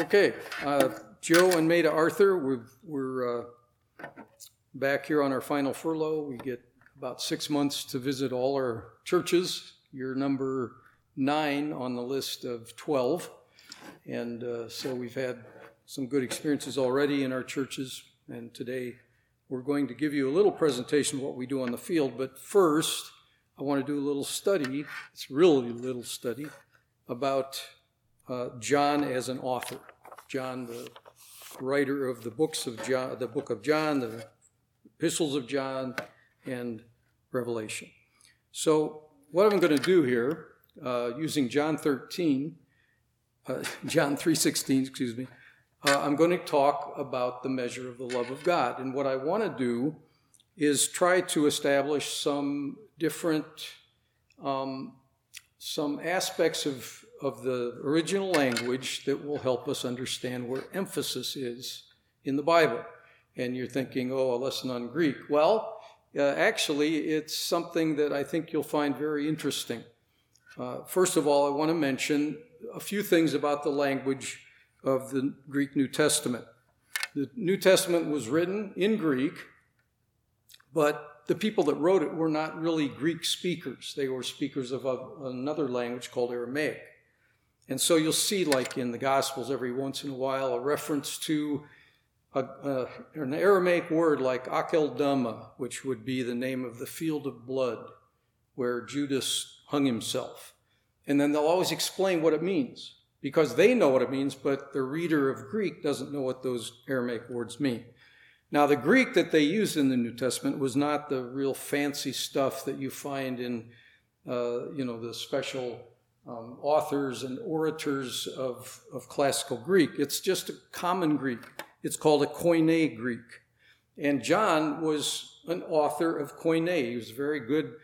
Okay, Joe and Maida Arthur, we're back here on our final furlough. We get about 6 months to visit all our churches. You're number 9 on the list of 12. And so we've had some good experiences already in our churches. And today we're going to give you a little presentation of what we do on the field. But first, I want to do a little study. It's really a little study about John as an author. John, the writer of the books of John, the book of John, the epistles of John, and Revelation. So what I'm going to do here, using John 3:16, I'm going to talk about the measure of the love of God. And what I want to do is try to establish some different, some aspects of the original language that will help us understand where emphasis is in the Bible. And you're thinking, oh, a lesson on Greek. Well, actually, it's something that I think you'll find very interesting. First of all, I want to mention a few things about the language of the Greek New Testament. The New Testament was written in Greek, but the people that wrote it were not really Greek speakers. They were speakers of another language called Aramaic. And so you'll see, like in the Gospels, every once in a while, a reference to an Aramaic word like Akeldama, which would be the name of the field of blood where Judas hung himself. And then they'll always explain what it means, because they know what it means, but the reader of Greek doesn't know what those Aramaic words mean. Now, the Greek that they used in the New Testament was not the real fancy stuff that you find in, the special authors and orators of classical Greek. It's just a common Greek. It's called a Koine Greek. And John was an author of Koine. He was a very good,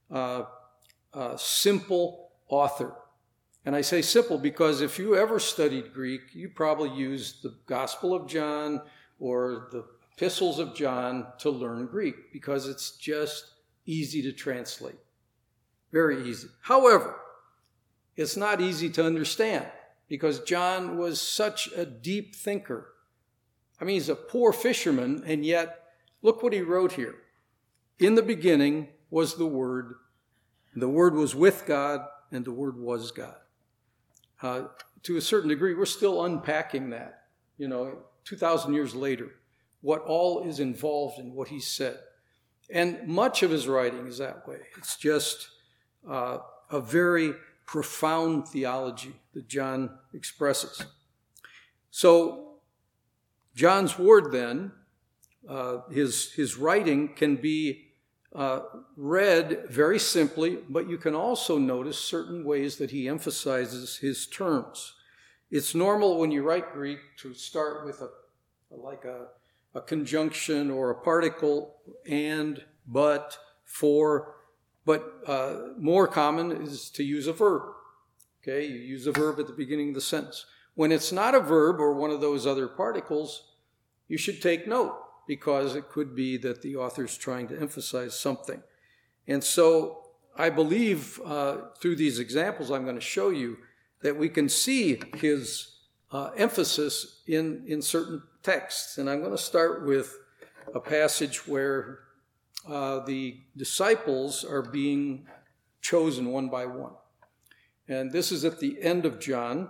simple author. And I say simple because if you ever studied Greek, you probably used the Gospel of John or the epistles of John to learn Greek, because it's just easy to translate. Very easy. However, it's not easy to understand, because John was such a deep thinker. I mean, he's a poor fisherman, and yet, look what he wrote here. In the beginning was the Word was with God, and the Word was God. To a certain degree, we're still unpacking that, 2,000 years later, what all is involved in what he said. And much of his writing is that way. It's just a very profound theology that John expresses. So John's word then, his writing can be read very simply, but you can also notice certain ways that he emphasizes his terms. It's normal when you write Greek to start with a conjunction or a particle, and, but, for, but more common is to use a verb. Okay, you use a verb at the beginning of the sentence. When it's not a verb or one of those other particles, you should take note, because it could be that the author's trying to emphasize something. And so I believe through these examples I'm going to show you that we can see his emphasis in certain texts. And I'm going to start with a passage where the disciples are being chosen one by one. And this is at the end of John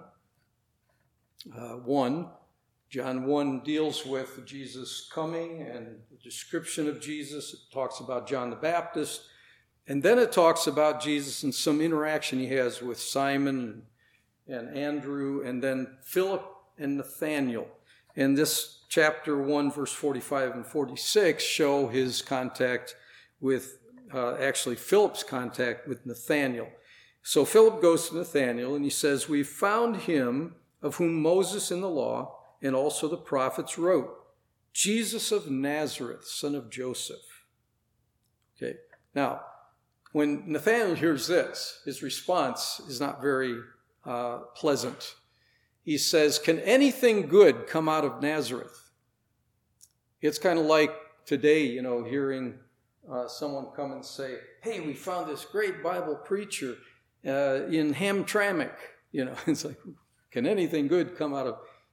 1. John 1 deals with Jesus coming and the description of Jesus. It talks about John the Baptist. And then it talks about Jesus and some interaction he has with Simon and Andrew, and then Philip and Nathanael. And this chapter 1, verse 45 and 46 show his contact with, actually Philip's contact with Nathanael. So Philip goes to Nathanael and he says, "We've found him of whom Moses in the law and also the prophets wrote, Jesus of Nazareth, son of Joseph." Okay, now, when Nathanael hears this, his response is not very pleasant. He says, "Can anything good come out of Nazareth?" It's kind of like today, hearing someone come and say, "Hey, we found this great Bible preacher in Hamtramck." It's like, can anything good come out of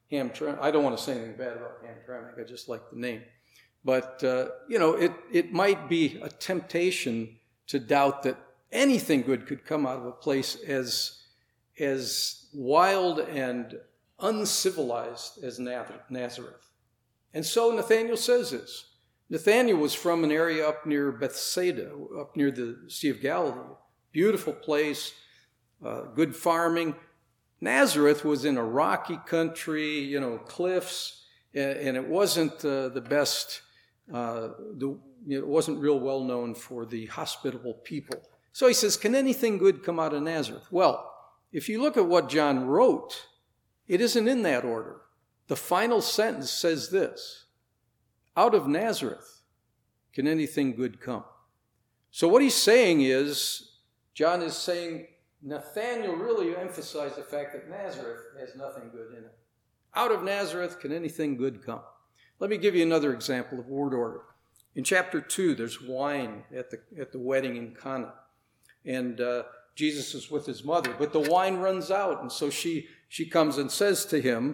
Hamtramck. I don't want to say anything bad about Hamtramck. I just like the name. But, it might be a temptation to doubt that anything good could come out of a place as wild and uncivilized as Nazareth. And so Nathanael says this. Nathanael was from an area up near Bethsaida, up near the Sea of Galilee. Beautiful place, good farming. Nazareth was in a rocky country, cliffs, and it wasn't the best. It wasn't real well known for the hospitable people. So he says, can anything good come out of Nazareth? Well, if you look at what John wrote, it isn't in that order. The final sentence says this: out of Nazareth can anything good come. So what he's saying is, John is saying, Nathanael really emphasized the fact that Nazareth has nothing good in it. Out of Nazareth can anything good come. Let me give you another example of word order. In chapter 2, there's wine at the wedding in Cana. And Jesus is with his mother, but the wine runs out. And so she comes and says to him,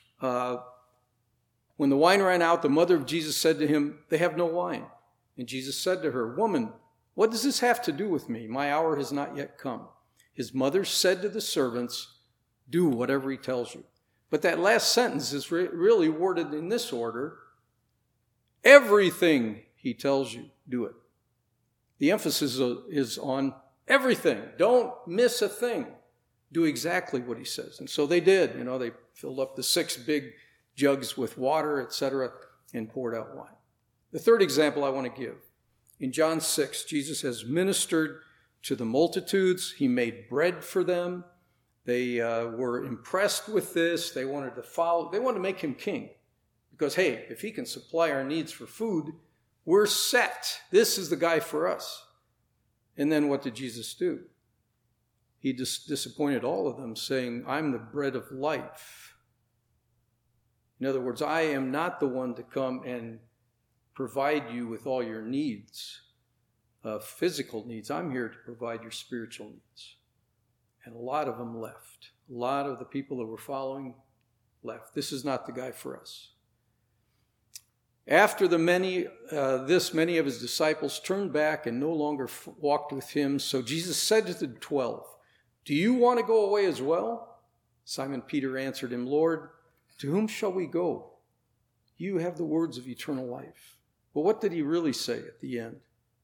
when the wine ran out, the mother of Jesus said to him, they have no wine. And Jesus said to her, woman, what does this have to do with me? My hour has not yet come. His mother said to the servants, do whatever he tells you. But that last sentence is really worded in this order. Everything he tells you, do it. The emphasis is on everything. Don't miss a thing. Do exactly what he says. And so they did. They filled up the 6 big jugs with water, etc., and poured out wine. The third example I want to give. In John 6, Jesus has ministered to the multitudes. He made bread for them. They were impressed with this. They wanted to follow. They wanted to make him king. Because, hey, if he can supply our needs for food, we're set. This is the guy for us. And then what did Jesus do? He disappointed all of them, saying, I'm the bread of life. In other words, I am not the one to come and provide you with all your needs, physical needs. I'm here to provide your spiritual needs. And a lot of them left. A lot of the people that were following left. This is not the guy for us. After many of his disciples turned back and no longer walked with him. So Jesus said to the 12, do you want to go away as well? Simon Peter answered him, Lord, to whom shall we go? You have the words of eternal life. But what did he really say at the end?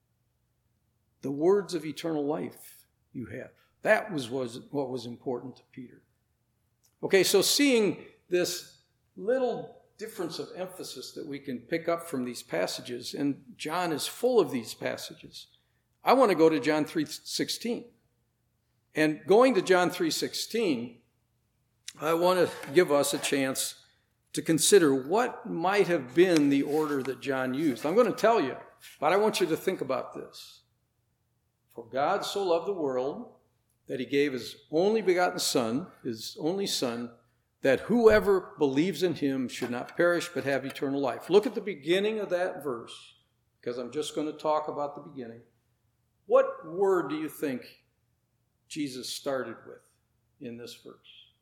The words of eternal life you have. That was what was important to Peter. Okay, so seeing this little difference of emphasis that we can pick up from these passages, and John is full of these passages. I want to go to John 3:16. And going to John 3:16, I want to give us a chance to consider what might have been the order that John used. I'm going to tell you, but I want you to think about this. For God so loved the world that he gave his only begotten Son, his only Son, that whoever believes in him should not perish but have eternal life. Look at the beginning of that verse, because I'm just going to talk about the beginning. What word do you think Jesus started with in this verse?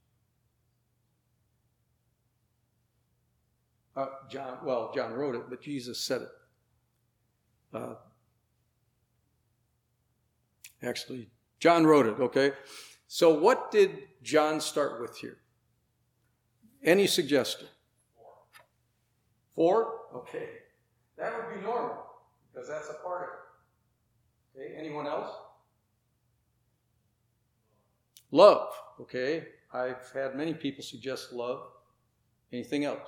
John wrote it, but Jesus said it. Actually, John wrote it, okay? So what did John start with here? Any suggestion? 4? Okay. That would be normal, because that's a part of it. Okay, anyone else? Love, okay. I've had many people suggest love. Anything else?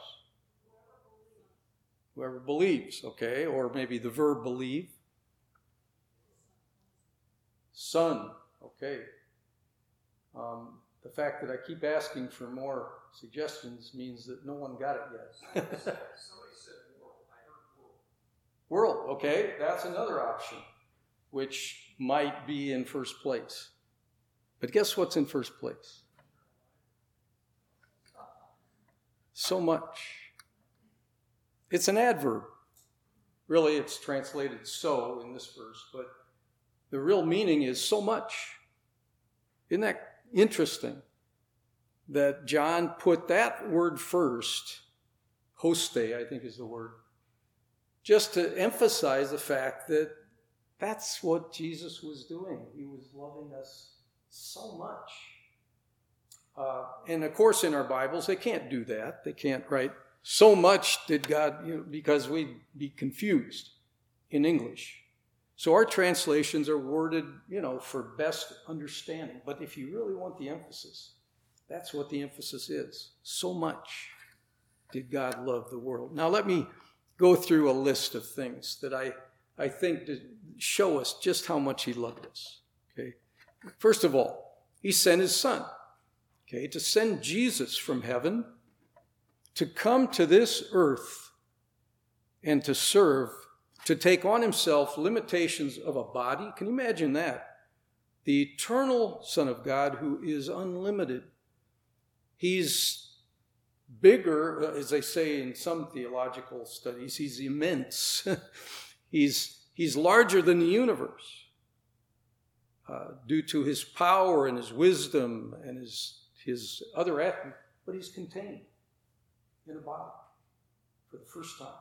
Whoever believes, okay. Or maybe the verb believe. Son, okay. The fact that I keep asking for more suggestions means that no one got it yet. Somebody said world. I heard world. World, okay. That's another option, which might be in first place. But guess what's in first place? So much. It's an adverb. Really, it's translated so in this verse, but the real meaning is so much. Isn't that interesting? that John put that word first, hoste, I think is the word, just to emphasize the fact that that's what Jesus was doing. He was loving us so much. And of course, in our Bibles, they can't do that. They can't write, so much did God, because we'd be confused in English. So our translations are worded, for best understanding. But if you really want the emphasis, that's what the emphasis is. So much did God love the world. Now let me go through a list of things that I think to show us just how much he loved us. Okay. First of all, he sent his son. Okay, to send Jesus from heaven to come to this earth and to serve, to take on himself limitations of a body. Can you imagine that? The eternal Son of God who is unlimited. He's bigger, as they say in some theological studies, he's immense. He's larger than the universe due to his power and his wisdom and his other attributes, but he's contained in a body for the first time.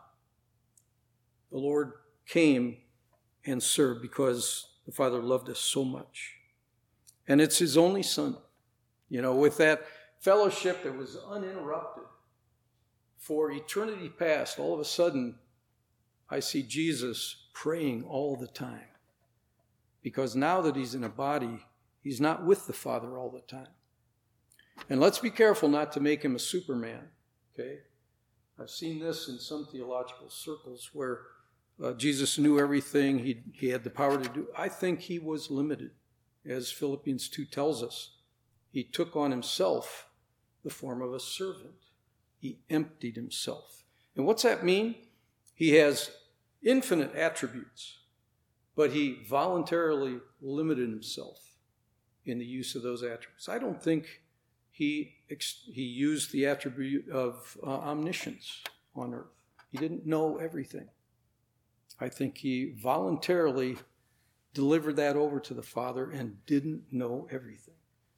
The Lord came and served because the Father loved us so much. And it's his only Son. With that fellowship that was uninterrupted for eternity past, all of a sudden, I see Jesus praying all the time. Because now that he's in a body, he's not with the Father all the time. And let's be careful not to make him a Superman, okay? I've seen this in some theological circles where Jesus knew everything. He had the power to do. I think he was limited, as Philippians 2 tells us. He took on himself the form of a servant. He emptied himself. And what's that mean? He has infinite attributes, but he voluntarily limited himself in the use of those attributes. I don't think he used the attribute of omniscience on earth. He didn't know everything. I think he voluntarily delivered that over to the Father and didn't know everything.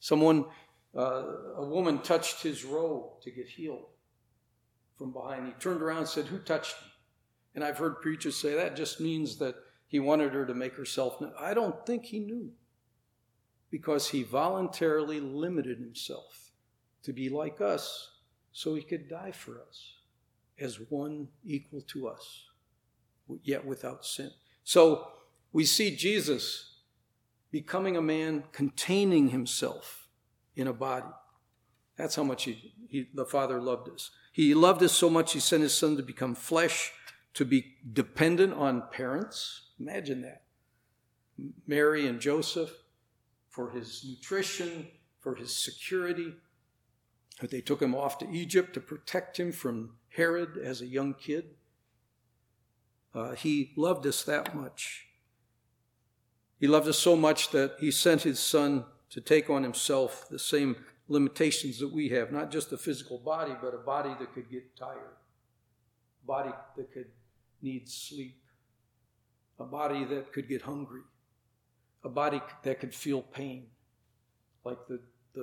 A woman touched his robe to get healed from behind. He turned around and said, "Who touched me?" And I've heard preachers say that just means that he wanted her to make herself known. I don't think he knew, because he voluntarily limited himself to be like us so he could die for us as one equal to us, yet without sin. So we see Jesus becoming a man, containing himself in a body. That's how much the Father loved us. He loved us so much he sent his Son to become flesh, to be dependent on parents. Imagine that. Mary and Joseph, for his nutrition, for his security. They took him off to Egypt to protect him from Herod as a young kid. He loved us that much. He loved us so much that he sent his Son to take on himself the same limitations that we have, not just a physical body, but a body that could get tired, a body that could need sleep, a body that could get hungry, a body that could feel pain, like the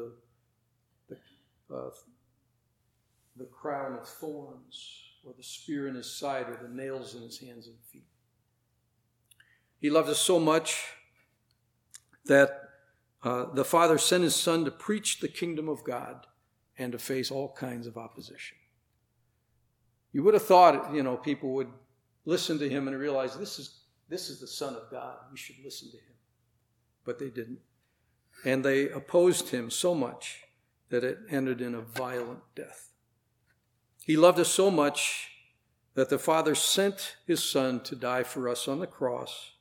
crown of thorns, or the spear in his side, or the nails in his hands and feet. He loved us so much that the Father sent his Son to preach the kingdom of God and to face all kinds of opposition. You would have thought, people would listen to him and realize this is the Son of God. We should listen to him. But they didn't. And they opposed him so much that it ended in a violent death. He loved us so much that the Father sent his Son to die for us on the cross.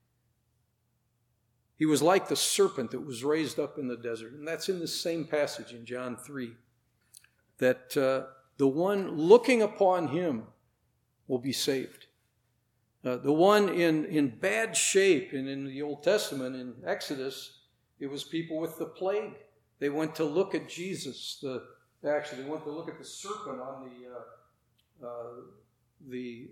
He was like the serpent that was raised up in the desert. And that's in the same passage in John 3. That the one looking upon him will be saved. The one in bad shape, and in the Old Testament, in Exodus, it was people with the plague. They went to look at Jesus. They went to look at the serpent on the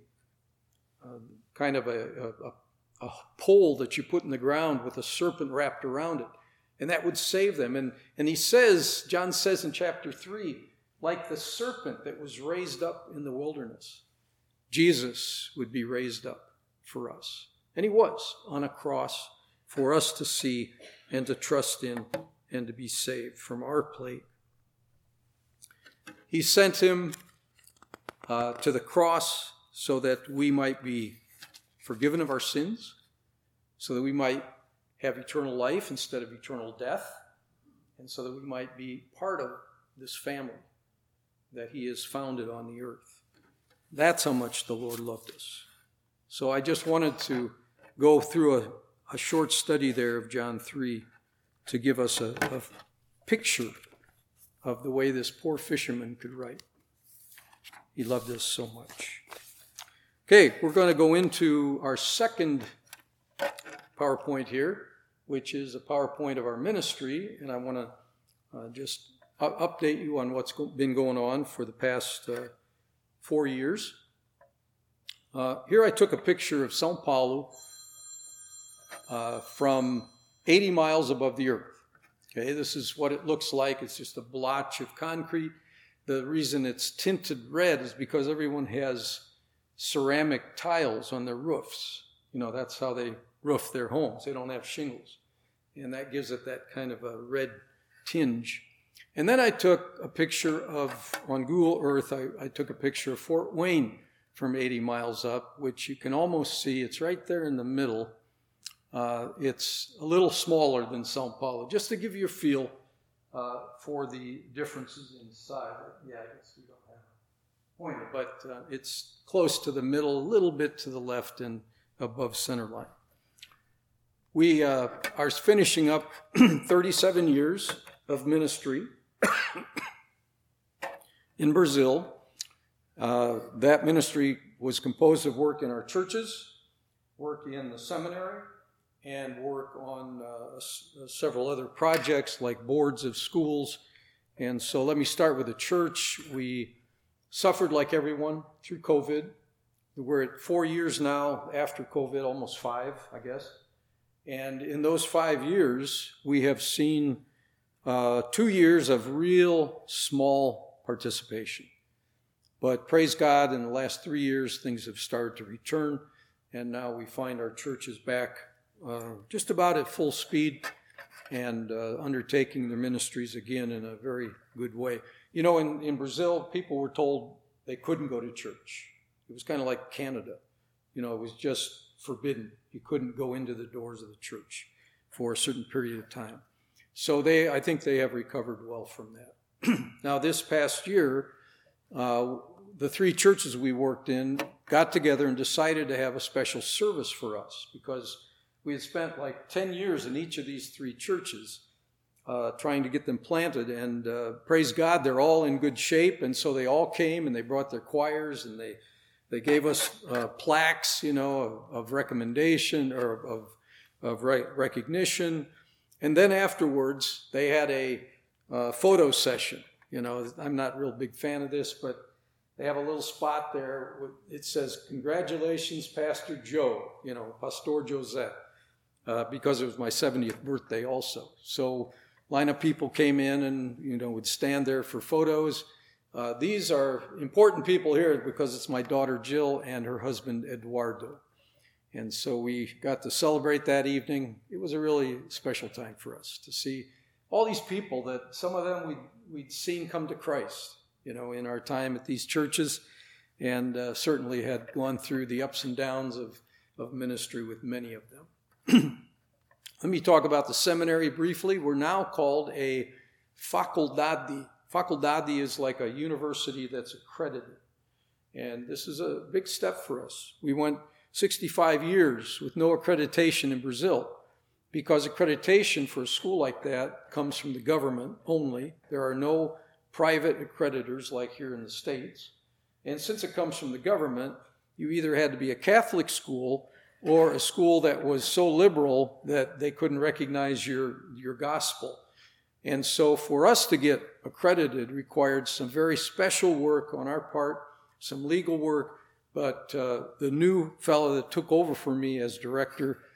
kind of a pole that you put in the ground with a serpent wrapped around it. And that would save them. And he says, John says in chapter 3, like the serpent that was raised up in the wilderness, Jesus would be raised up for us. And he was on a cross for us to see and to trust in and to be saved from our plague. He sent him to the cross so that we might be forgiven of our sins, so that we might have eternal life instead of eternal death, and so that we might be part of this family that he has founded on the earth. That's how much the Lord loved us. So I just wanted to go through a short study there of John 3 to give us a picture of the way this poor fisherman could write. He loved us so much. Okay, we're going to go into our second PowerPoint here, which is a PowerPoint of our ministry, and I want to just update you on what's been going on for the past 4 years. Here I took a picture of São Paulo from 80 miles above the earth. Okay, this is what it looks like. It's just a blotch of concrete. The reason it's tinted red is because everyone has ceramic tiles on their roofs. You know, that's how they roof their homes. They don't have shingles. And that gives it that kind of a red tinge. And then I took a picture on Google Earth, I took a picture of Fort Wayne from 80 miles up, which you can almost see. It's right there in the middle. It's a little smaller than São Paulo, just to give you a feel for the differences in size. Yeah, I guess we don't have a pointer, but it's close to the middle, a little bit to the left and above center line. We are finishing up 37 years of ministry in Brazil. That ministry was composed of work in our churches, work in the seminary, and work on several other projects like boards of schools. And so let me start with the church. We suffered like everyone through COVID. We're at 4 years now after COVID, almost 5, I guess. And in those 5 years, we have seen 2 years of real small participation. But praise God, in the last 3 years, things have started to return. And now we find our churches back just about at full speed and undertaking their ministries again in a very good way. You know, in Brazil, people were told they couldn't go to church. It was kind of like Canada. You know, it was just forbidden. You couldn't go into the doors of the church for a certain period of time. So I think they have recovered well from that. Now, this past year, the 3 churches we worked in got together and decided to have a special service for us because we had spent like 10 years in each of these 3 churches trying to get them planted. And praise God, they're all in good shape. And so they all came and they brought their choirs and they gave us plaques, you know, of recommendation or of recognition. And then afterwards, they had a photo session. You know, I'm not a real big fan of this, but they have a little spot there. It says, "Congratulations, Pastor Joe," you know, Pastor José, because it was my 70th birthday also. So a line of people came in and, you know, would stand there for photos. These are important people here because it's my daughter Jill and her husband Eduardo. And so we got to celebrate that evening. It was a really special time for us to see all these people that some of them we'd seen come to Christ, you know, in our time at these churches, and certainly had gone through the ups and downs of ministry with many of them. Let me talk about the seminary briefly. We're now called a faculdade. Faculdade is like a university that's accredited. And this is a big step for us. We went 65 years with no accreditation in Brazil because accreditation for a school like that comes from the government only. There are no private accreditors like here in the States. And since it comes from the government, you either had to be a Catholic school or a school that was so liberal that they couldn't recognize your gospel. And so for us to get accredited required some very special work on our part, some legal work, but the new fellow that took over for me as director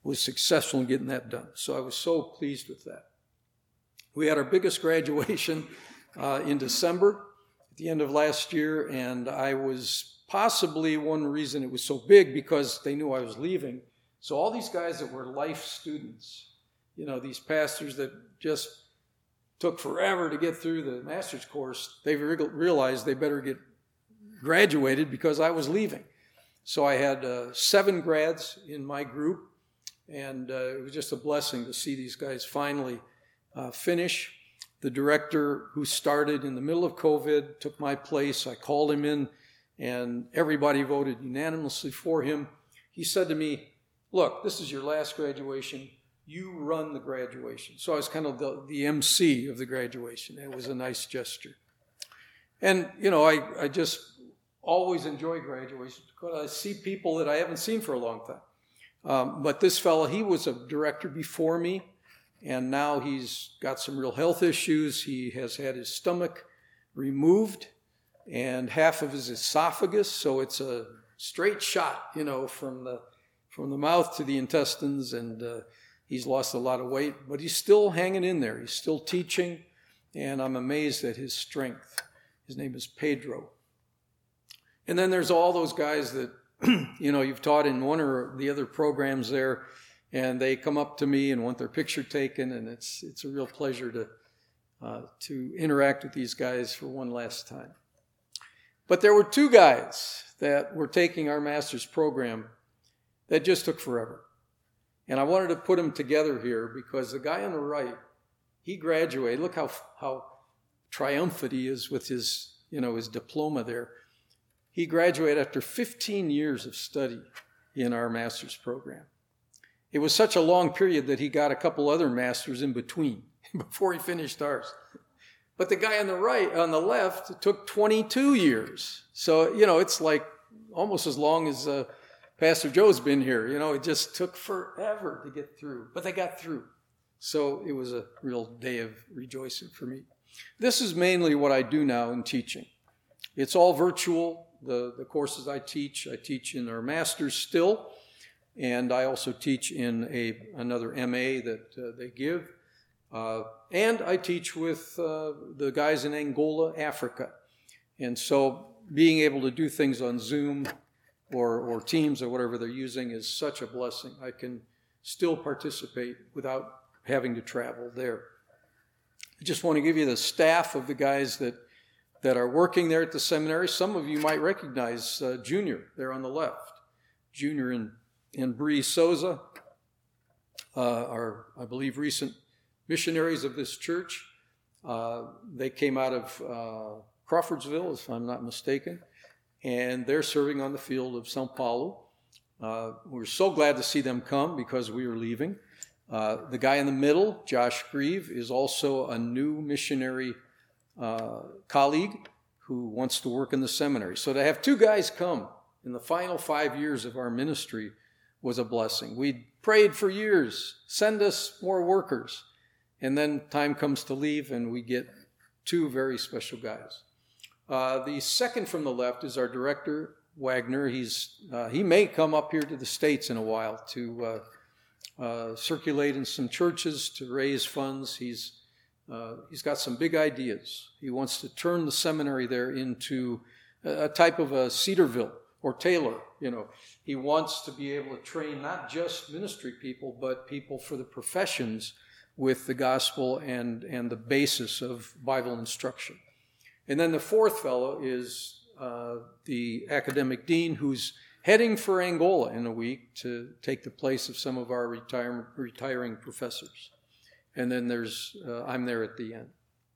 was successful in getting that done. So I was so pleased with that. We had our biggest graduation in December at the end of last year, and I was possibly one reason it was so big because they knew I was leaving. So all these guys that were life students, these pastors that just took forever to get through the master's course, they realized they better get graduated because I was leaving. So I had 7 grads in my group, and it was just a blessing to see these guys finally finish. The director who started in the middle of COVID took my place. I called him in, and everybody voted unanimously for him. He said to me, "Look, this is your last graduation. You run the graduation." So I was kind of the MC of the graduation. It was a nice gesture. And, I just always enjoy graduations because I see people that I haven't seen for a long time. But this fellow, he was a director before me, and now he's got some real health issues. He has had his stomach removed and half of his esophagus, so it's a straight shot, from the mouth to the intestines, and he's lost a lot of weight, but he's still hanging in there. He's still teaching, and I'm amazed at his strength. His name is Pedro. And then there's all those guys that, you've taught in one or the other programs there, and they come up to me and want their picture taken, and it's a real pleasure to interact with these guys for one last time. But there were 2 guys that were taking our master's program that just took forever. And I wanted to put them together here because the guy on the right, he graduated. Look how triumphant he is with his diploma there. He graduated after 15 years of study in our master's program. It was such a long period that he got a couple other masters in between before he finished ours. But the guy on the left, it took 22 years. So, it's like almost as long as Pastor Joe's been here. It just took forever to get through. But they got through. So it was a real day of rejoicing for me. This is mainly what I do now in teaching. It's all virtual. The courses I teach in our master's still. And I also teach in another MA that they give. And I teach with the guys in Angola, Africa. And so being able to do things on Zoom or Teams or whatever they're using is such a blessing. I can still participate without having to travel there. I just want to give you the staff of the guys that are working there at the seminary. Some of you might recognize Junior there on the left. Junior and Bree Souza are, I believe, recent missionaries of this church. They came out of Crawfordsville, if I'm not mistaken, and they're serving on the field of São Paulo. We're so glad to see them come because we are leaving. The guy in the middle, Josh Grieve, is also a new missionary colleague who wants to work in the seminary. So to have 2 guys come in the final 5 years of our ministry was a blessing. We prayed for years, send us more workers. And then time comes to leave, and we get 2 very special guys. The second from the left is our director, Wagner. He may come up here to the States in a while to circulate in some churches to raise funds. He's got some big ideas. He wants to turn the seminary there into a type of a Cedarville or Taylor. He wants to be able to train not just ministry people, but people for the professions with the gospel and the basis of Bible instruction. And then the fourth fellow is the academic dean who's heading for Angola in a week to take the place of some of our retiring professors. And then I'm there at the end.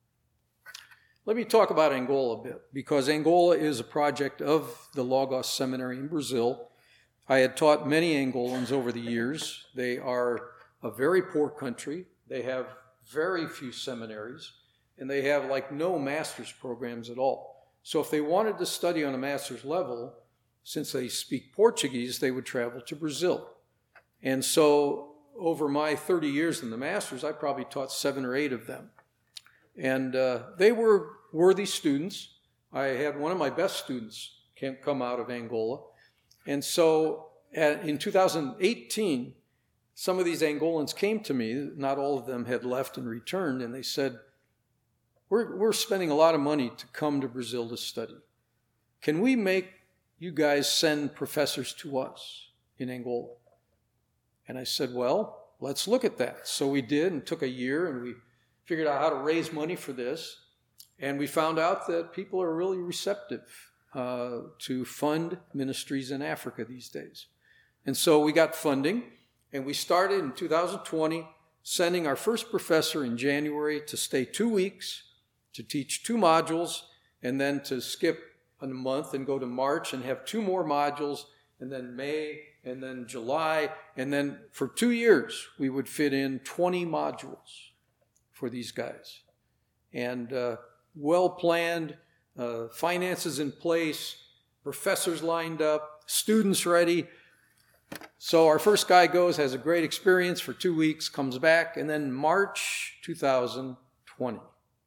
Let me talk about Angola a bit, because Angola is a project of the Logos Seminary in Brazil. I had taught many Angolans over the years. They are a very poor country. They have very few seminaries, and they have no master's programs at all. So if they wanted to study on a master's level, since they speak Portuguese, they would travel to Brazil. And so over my 30 years in the master's, I probably taught 7 or 8 of them. And they were worthy students. I had one of my best students come out of Angola. And so in 2018, some of these Angolans came to me. Not all of them had left and returned, and they said, we're spending a lot of money to come to Brazil to study. Can we make you guys send professors to us in Angola? And I said, well, let's look at that. So we did, and took a year, and we figured out how to raise money for this. And we found out that people are really receptive to fund ministries in Africa these days. And so we got funding, and we started in 2020 sending our first professor in January to stay 2 weeks, to teach 2 modules, and then to skip a month and go to March and have 2 more modules, and then May, and then July, and then for 2 years we would fit in 20 modules for these guys. And well-planned, finances in place, professors lined up, students ready. So our first guy goes, has a great experience for 2 weeks, comes back, and then March 2020.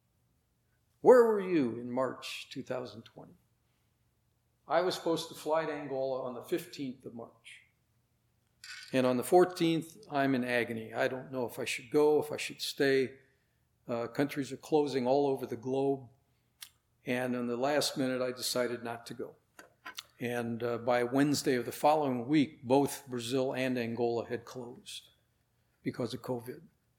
Where were you in March 2020? I was supposed to fly to Angola on the 15th of March. And on the 14th, I'm in agony. I don't know if I should go, if I should stay. Countries are closing all over the globe. And in the last minute, I decided not to go. And by Wednesday of the following week, both Brazil and Angola had closed because of COVID.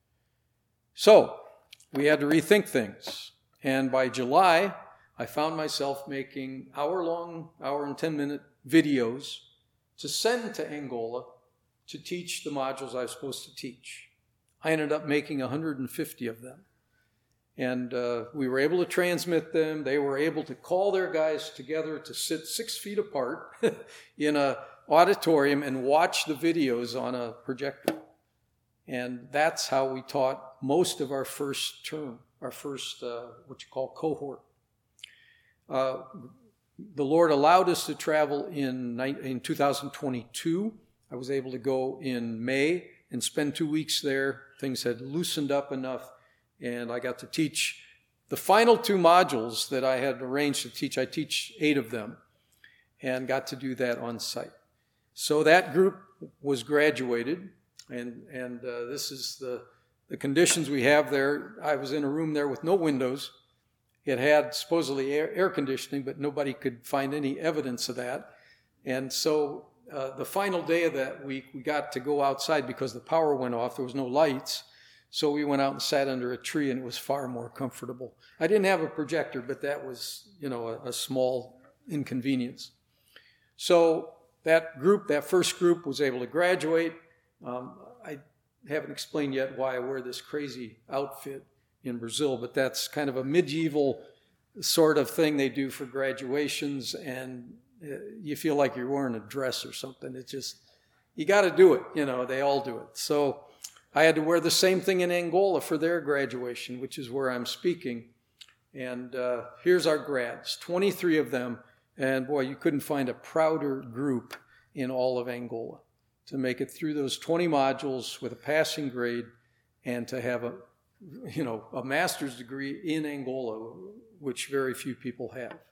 So we had to rethink things. And by July, I found myself making hour-long, hour and 10-minute videos to send to Angola to teach the modules I was supposed to teach. I ended up making 150 of them. And we were able to transmit them. They were able to call their guys together to sit 6 feet apart in an auditorium and watch the videos on a projector. And that's how we taught most of our first term, our first, what you call cohort. The Lord allowed us to travel in 2022. I was able to go in May and spend 2 weeks there. Things had loosened up enough, and I got to teach the final 2 modules that I had arranged to teach. I teach 8 of them and got to do that on site. So that group was graduated, and this is the conditions we have there. I was in a room there with no windows. It had supposedly air conditioning, but nobody could find any evidence of that. And so the final day of that week, we got to go outside because the power went off. There was no lights. So we went out and sat under a tree, and it was far more comfortable. I didn't have a projector, but that was, a small inconvenience. So that group, that first group, was able to graduate. I haven't explained yet why I wear this crazy outfit in Brazil, but that's kind of a medieval sort of thing they do for graduations, and you feel like you're wearing a dress or something. It's just, you got to do it. They all do it. So I had to wear the same thing in Angola for their graduation, which is where I'm speaking. And here's our grads, 23 of them. And boy, you couldn't find a prouder group in all of Angola to make it through those 20 modules with a passing grade and to have a master's degree in Angola, which very few people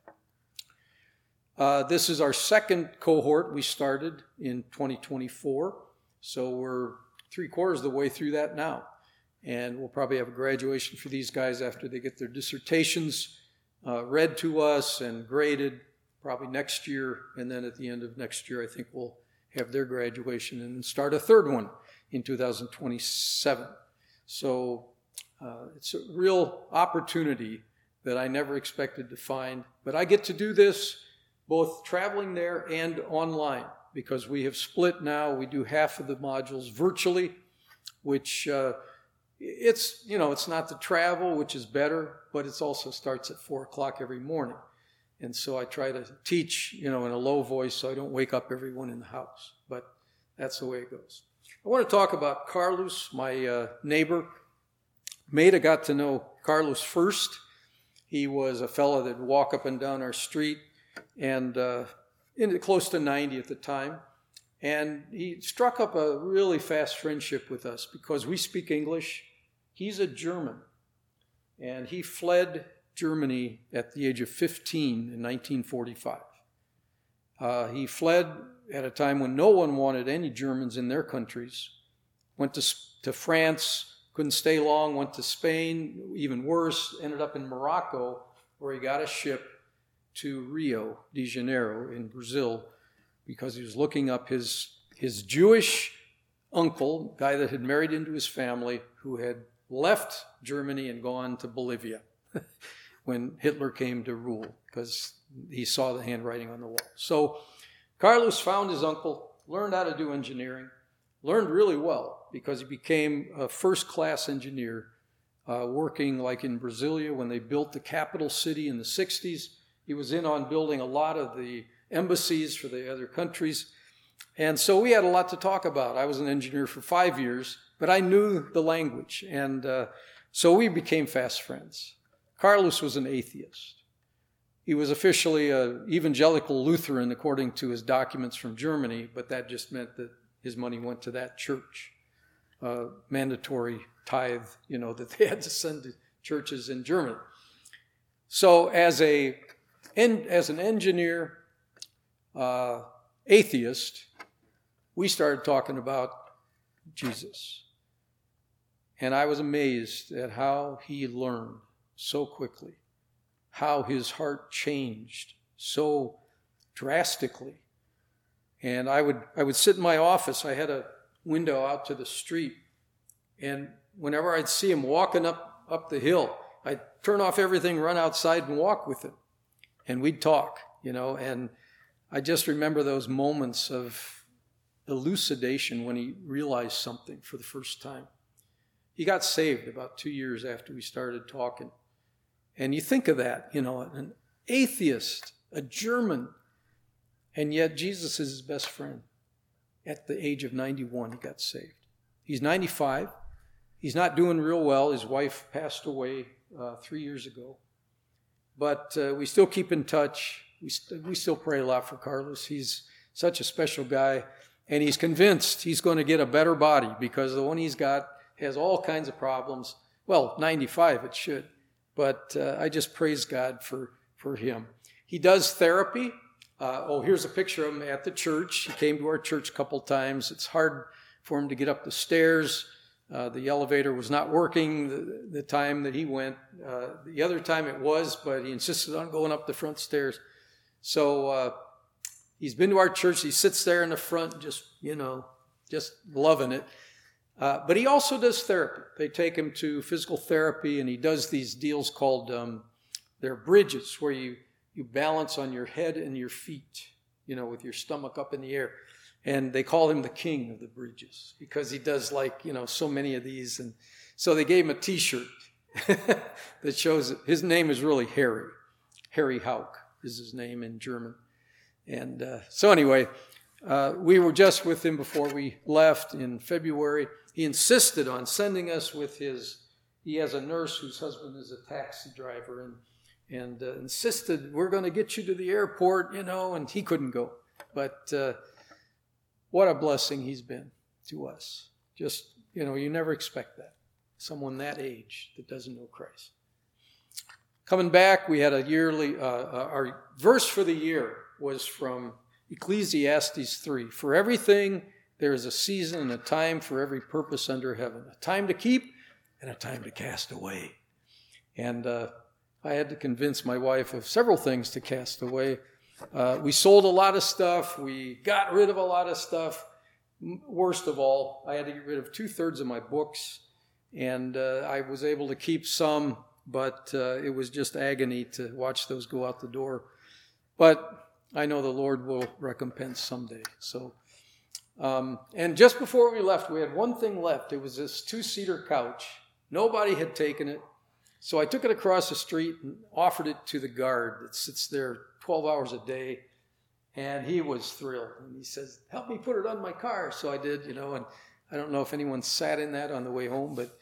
have. This is our second cohort we started in 2024. So we're 3/4 of the way through that now. And we'll probably have a graduation for these guys after they get their dissertations read to us and graded, probably next year. And then at the end of next year, I think we'll have their graduation and start a third one in 2027. So it's a real opportunity that I never expected to find. But I get to do this both traveling there and online, because we have split now. We do half of the modules virtually, which it's not the travel, which is better, but it also starts at 4 o'clock every morning. And so I try to teach, in a low voice so I don't wake up everyone in the house. But that's the way it goes. I want to talk about Carlos, my neighbor. Maida got to know Carlos first. He was a fellow that would walk up and down our street, and close to 90 at the time. And he struck up a really fast friendship with us because we speak English. He's a German, and he fled Germany at the age of 15 in 1945. He fled at a time when no one wanted any Germans in their countries. went to France, couldn't stay long, went to Spain, even worse, ended up in Morocco, where he got a ship to Rio de Janeiro in Brazil, because he was looking up his Jewish uncle, guy that had married into his family, who had left Germany and gone to Bolivia when Hitler came to rule, because he saw the handwriting on the wall. So Carlos found his uncle, learned how to do engineering, learned really well, because he became a first-class engineer, working like in Brasilia when they built the capital city in the 60s. He was in on building a lot of the embassies for the other countries. And so we had a lot to talk about. I was an engineer for 5 years, but I knew the language. And so we became fast friends. Carlos was an atheist. He was officially an evangelical Lutheran, according to his documents from Germany, but that just meant that his money went to that church. Mandatory tithe, that they had to send to churches in Germany. So as an engineer, atheist, we started talking about Jesus. And I was amazed at how he learned so quickly, how his heart changed so drastically. And I would sit in my office. I had a window out to the street. And whenever I'd see him walking up the hill, I'd turn off everything, run outside and walk with him. And we'd talk, and I just remember those moments of elucidation when he realized something for the first time. He got saved about 2 years after we started talking. And you think of that, an atheist, a German, and yet Jesus is his best friend. At the age of 91, he got saved. He's 95. He's not doing real well. His wife passed away 3 years ago. But we still keep in touch. We still pray a lot for Carlos. He's such a special guy. And he's convinced he's going to get a better body, because the one he's got has all kinds of problems. Well, 95 it should. But I just praise God for him. He does therapy. Here's a picture of him at the church. He came to our church a couple times. It's hard for him to get up the stairs. The elevator was not working the time that he went. The other time it was, but he insisted on going up the front stairs. So he's been to our church. He sits there in the front, just loving it. But he also does therapy. They take him to physical therapy, and he does these deals called, they're bridges, where you balance on your head and your feet, with your stomach up in the air. And they call him the king of the bridges, because he does so many of these. And so they gave him a T-shirt that shows it. His name is really Harry. Harry Hauk is his name in German. And so anyway, we were just with him before we left in February. He insisted on sending us with he has a nurse whose husband is a taxi driver, and insisted, we're going to get you to the airport, and he couldn't go. But what a blessing he's been to us. Just, you never expect that. Someone that age that doesn't know Christ. Coming back, we had a yearly, our verse for the year was from Ecclesiastes 3. For everything, there is a season and a time for every purpose under heaven. A time to keep and a time to cast away. And I had to convince my wife of several things to cast away. We sold a lot of stuff. We got rid of a lot of stuff. Worst of all, I had to get rid of 2/3 of my books. And I was able to keep some, but it was just agony to watch those go out the door. But I know the Lord will recompense someday. So, and just before we left, we had one thing left. It was this 2-seater couch. Nobody had taken it. So I took it across the street and offered it to the guard that sits there 12 hours a day. And he was thrilled. And he says, help me put it on my car. So I did, and I don't know if anyone sat in that on the way home, but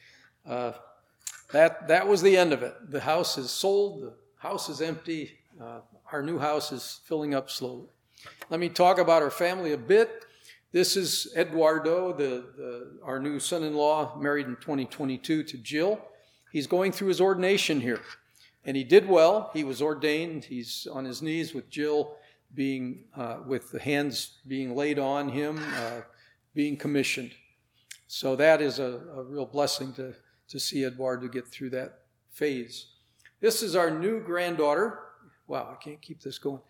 that was the end of it. The house is sold. The house is empty. Our new house is filling up slowly. Let me talk about our family a bit. This is Eduardo, our new son-in-law, married in 2022 to Jill. He's going through his ordination here. And he did well. He was ordained. He's on his knees with Jill, with the hands being laid on him, being commissioned. So that is a real blessing to see Eduardo get through that phase. This is our new granddaughter. Wow, I can't keep this going.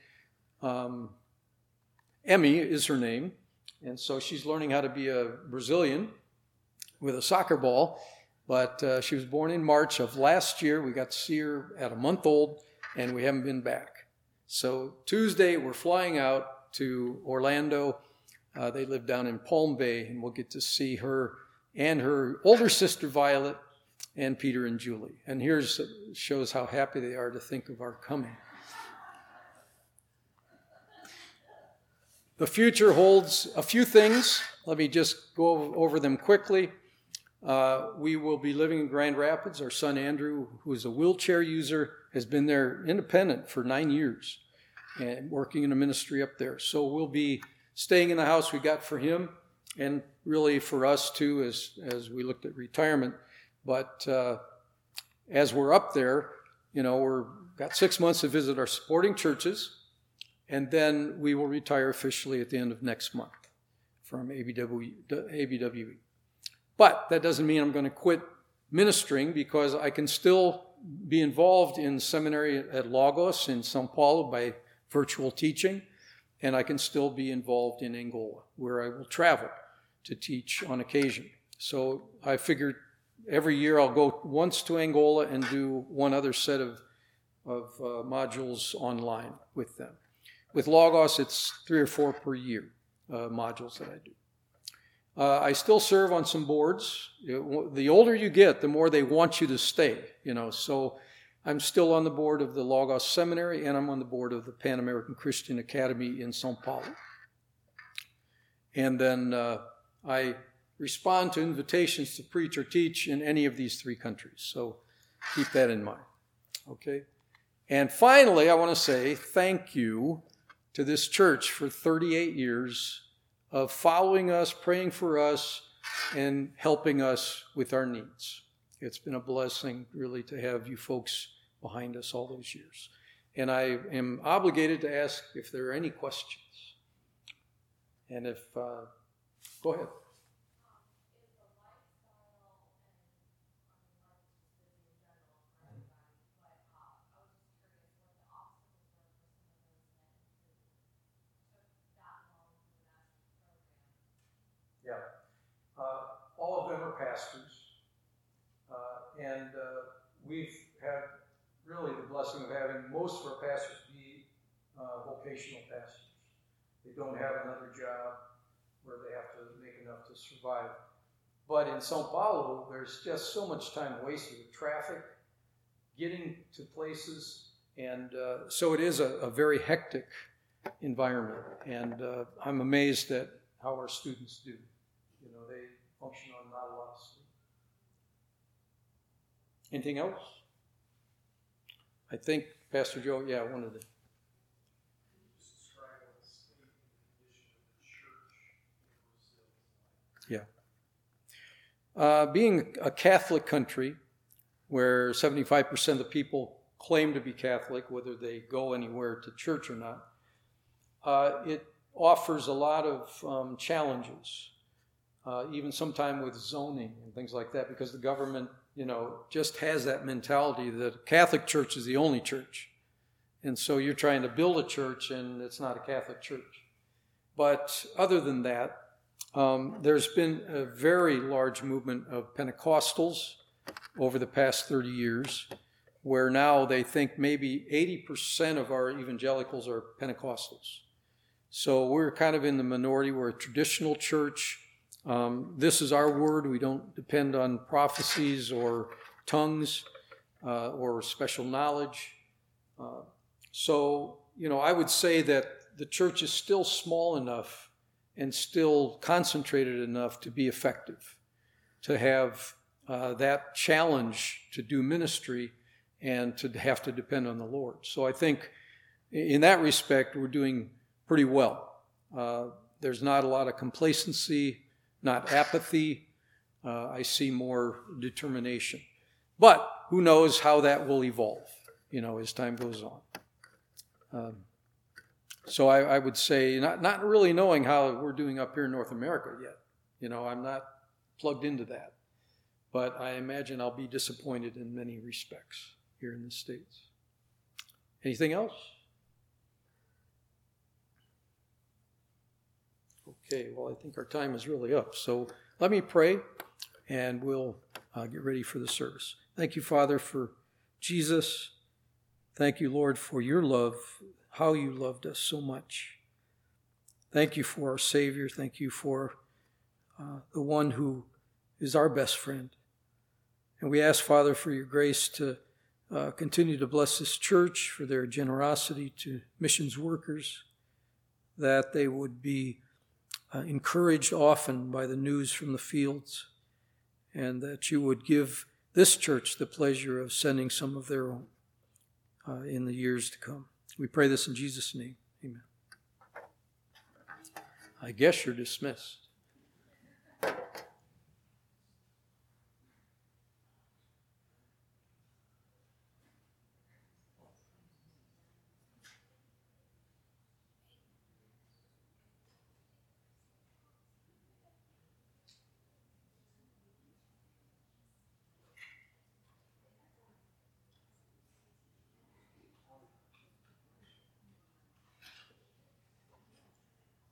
Emmy is her name. And so she's learning how to be a Brazilian with a soccer ball. But she was born in March of last year. We got to see her at a month old, and we haven't been back. So Tuesday, we're flying out to Orlando. They live down in Palm Bay, and we'll get to see her and her older sister, Violet, and Peter and Julie. And shows how happy they are to think of our coming. The future holds a few things. Let me just go over them quickly. We will be living in Grand Rapids. Our son Andrew, who is a wheelchair user, has been there independent for 9 years and working in a ministry up there. So we'll be staying in the house we got for him and really for us too as we looked at retirement. But as we're up there, we're got 6 months to visit our supporting churches, and then we will retire officially at the end of next month from ABWE. But that doesn't mean I'm going to quit ministering, because I can still be involved in seminary at Lagos in São Paulo by virtual teaching, and I can still be involved in Angola, where I will travel to teach on occasion. So I figured every year I'll go once to Angola and do one other set of modules online with them. With Lagos, it's 3 or 4 per year modules that I do. I still serve on some boards. The older you get, the more they want you to stay, So I'm still on the board of the Lagos Seminary, and I'm on the board of the Pan American Christian Academy in São Paulo. And then I respond to invitations to preach or teach in any of these 3 countries. So keep that in mind. Okay? And finally, I want to say thank you to this church for 38 years of following us, praying for us, and helping us with our needs. It's been a blessing, really, to have you folks behind us all those years. And I am obligated to ask if there are any questions. And if, go ahead. All of them are pastors, and we've had really the blessing of having most of our pastors be vocational pastors. They don't have another job where they have to make enough to survive. But in São Paulo, there's just so much time wasted with traffic, getting to places, and so it is a very hectic environment. And I'm amazed at how our students do. They function on not a lot of sleep. Anything else? I think Pastor Joe, wanted to. Describe the state and condition of the church in Brazil. Being a Catholic country where 75% of the people claim to be Catholic, whether they go anywhere to church or not, it offers a lot of challenges. Even sometime with zoning and things like that, because the government, just has that mentality that a Catholic church is the only church. And so you're trying to build a church and it's not a Catholic church. But other than that, there's been a very large movement of Pentecostals over the past 30 years, where now they think maybe 80% of our evangelicals are Pentecostals. So we're kind of in the minority. We're a traditional church. This is our word. We don't depend on prophecies or tongues or special knowledge. So I would say that the church is still small enough and still concentrated enough to be effective, to have that challenge to do ministry and to have to depend on the Lord. So I think in that respect, we're doing pretty well. There's not a lot of complacency, not apathy. I see more determination. But who knows how that will evolve, as time goes on. So I would say, not really knowing how we're doing up here in North America yet. I'm not plugged into that. But I imagine I'll be disappointed in many respects here in the States. Anything else? Okay, well, I think our time is really up. So let me pray, and we'll get ready for the service. Thank you, Father, for Jesus. Thank you, Lord, for your love, how you loved us so much. Thank you for our Savior. Thank you for the one who is our best friend. And we ask, Father, for your grace to continue to bless this church, for their generosity to missions workers, that they would be encouraged often by the news from the fields, and that you would give this church the pleasure of sending some of their own in the years to come. We pray this in Jesus' name. Amen. I guess you're dismissed.